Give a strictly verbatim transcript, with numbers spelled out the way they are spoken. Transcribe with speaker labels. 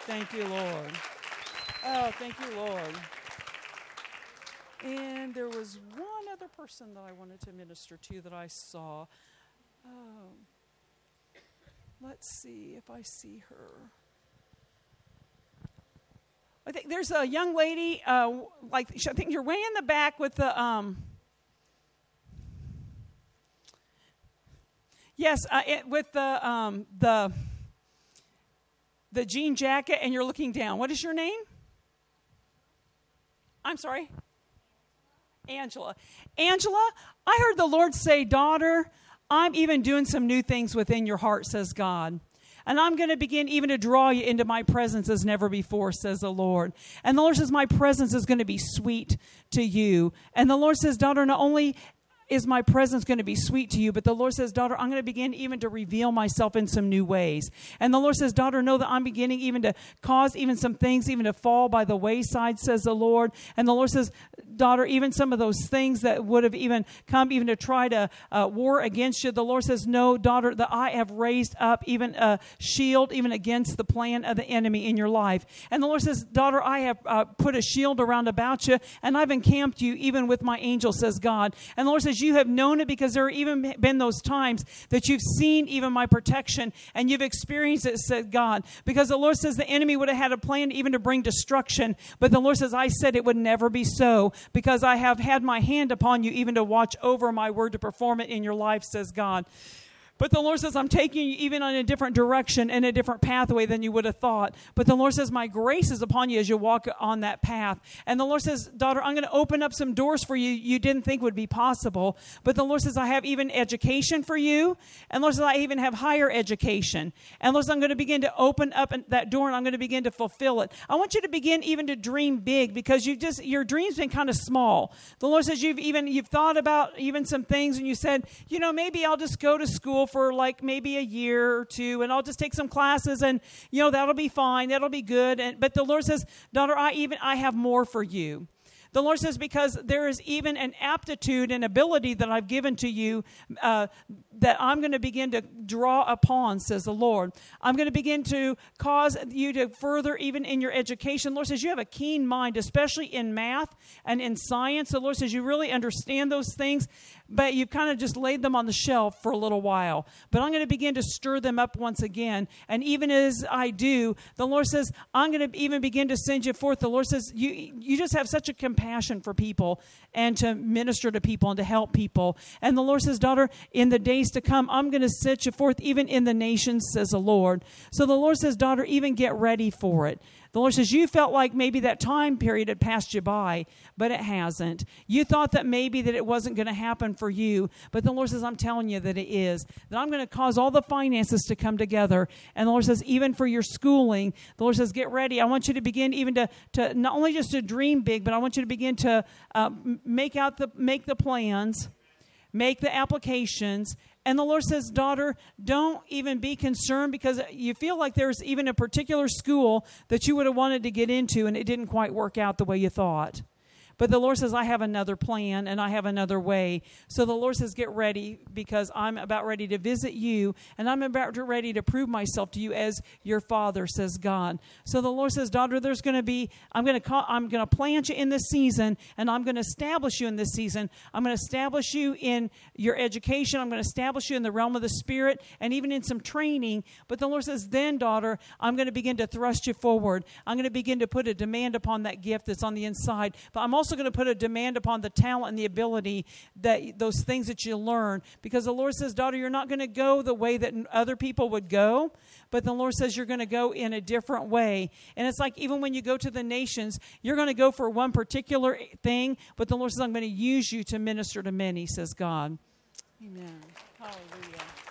Speaker 1: Thank you, Lord. Oh, thank you, Lord. And there was one other person that I wanted to minister to that I saw. Um, let's see if I see her. I think there's a young lady, uh, like I think you're way in the back with the, um, yes, uh, it, with the um, the the jean jacket, and you're looking down. What is your name? I'm sorry, Angela. Angela, I heard the Lord say, "Daughter, I'm even doing some new things within your heart," says God. And I'm going to begin even to draw you into my presence as never before, says the Lord. And the Lord says, my presence is going to be sweet to you. And the Lord says, daughter, not only is my presence going to be sweet to you, but the Lord says, daughter, I'm going to begin even to reveal myself in some new ways. And the Lord says, daughter, know that I'm beginning even to cause even some things even to fall by the wayside, says the Lord. And the Lord says, daughter, even some of those things that would have even come even to try to uh, war against you, the Lord says, no, daughter, that I have raised up even a shield even against the plan of the enemy in your life. And the Lord says, daughter, I have uh, put a shield around about you, and I've encamped you even with my angel, says God. And the Lord says, you have known it because there have even been those times that you've seen even my protection and you've experienced it, said God. Because the Lord says the enemy would have had a plan even to bring destruction. But the Lord says, I said it would never be so, because I have had my hand upon you even to watch over my word to perform it in your life, says God. But the Lord says, I'm taking you even in a different direction and a different pathway than you would have thought. But the Lord says, my grace is upon you as you walk on that path. And the Lord says, daughter, I'm going to open up some doors for you you didn't think would be possible. But the Lord says, I have even education for you. And the Lord says, I even have higher education. And Lord says, I'm going to begin to open up that door, and I'm going to begin to fulfill it. I want you to begin even to dream big, because you just your dreams been kind of small. The Lord says, you've even you've thought about even some things, and you said, you know, maybe I'll just go to school for like maybe a year or two, and I'll just take some classes, and you know that'll be fine, that'll be good. And but the Lord says, daughter, I even I have more for you. The Lord says, because there is even an aptitude and ability that I've given to you uh, that I'm going to begin to draw upon, says the Lord. I'm going to begin to cause you to further even in your education. The Lord says you have a keen mind, especially in math and in science. The Lord says you really understand those things, but you've kind of just laid them on the shelf for a little while. But I'm going to begin to stir them up once again. And even as I do, the Lord says, I'm going to even begin to send you forth. The Lord says, you you just have such a compassion for people and to minister to people and to help people. And the Lord says, daughter, in the days to come, I'm going to set you forth even in the nations, says the Lord. So the Lord says, daughter, even get ready for it. The Lord says, you felt like maybe that time period had passed you by, but it hasn't. You thought that maybe that it wasn't going to happen for you, but the Lord says, I'm telling you that it is. That I'm going to cause all the finances to come together. And the Lord says, even for your schooling, the Lord says, get ready. I want you to begin even to, to not only just to dream big, but I want you to begin to uh, make out the make the plans, make the applications. And the Lord says, daughter, don't even be concerned, because you feel like there's even a particular school that you would have wanted to get into and it didn't quite work out the way you thought. But the Lord says, I have another plan and I have another way. So the Lord says, get ready, because I'm about ready to visit you, and I'm about ready to prove myself to you as your Father, says God. So the Lord says, daughter, there's going to be, I'm going to call, I'm going to plant you in this season, and I'm going to establish you in this season. I'm going to establish you in your education. I'm going to establish you in the realm of the Spirit and even in some training. But the Lord says, then, daughter, I'm going to begin to thrust you forward. I'm going to begin to put a demand upon that gift that's on the inside. But I'm also Also going to put a demand upon the talent and the ability, that those things that you learn, because the Lord says, daughter, you're not going to go the way that other people would go, but the Lord says you're going to go in a different way. And it's like even when you go to the nations, you're going to go for one particular thing, but the Lord says, I'm going to use you to minister to many, says God. Amen. Hallelujah.